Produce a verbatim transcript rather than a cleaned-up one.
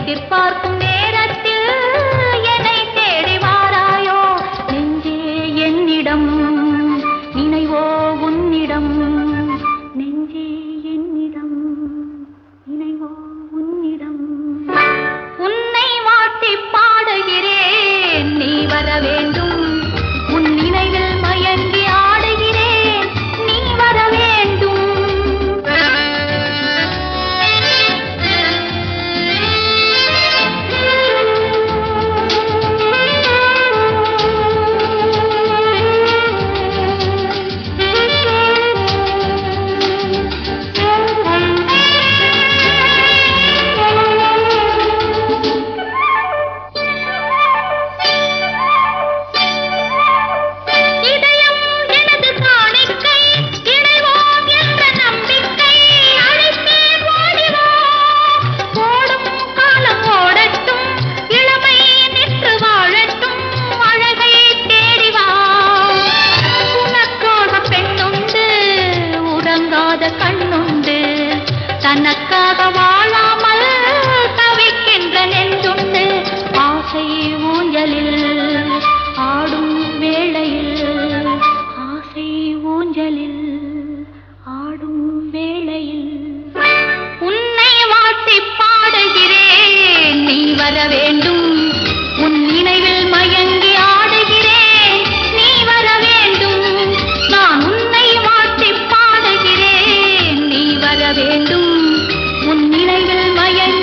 எதிர்பார்க்கும் நேரத்தில் என்னை தேடி வாராயோ நெஞ்சே என்னிடம் நினைவோ உன்னிடம் நெஞ்சே என்னிடம் நினைவோ உன்னிடம் உன்னை வாட்டி பாடுகிறேன் நீ வர வேண்டும் உன் நினைவில் மயங்கி ஆடுகிறேன் நீ வர வேண்டும் கண்ணுண்டு தனக்காக வாழாமல் தவிக்கின்ற நெஞ்சுண்டு ஆசை ஊஞ்சலில் ஆடும் வேளையில் ஆசை ஊஞ்சலில் ஆடும் வேளையில் உன்னை வாட்டி பாடுகிறேன் நீ வர வேண்டும் உன் நினைவில் மயங்கி ஆடுகிறேன் நீ வர வேண்டும் நான் உன்னை வாட்டி பாடுகிறேன் நீ வர வேண்டும் உன் நினைவில் மயங்கி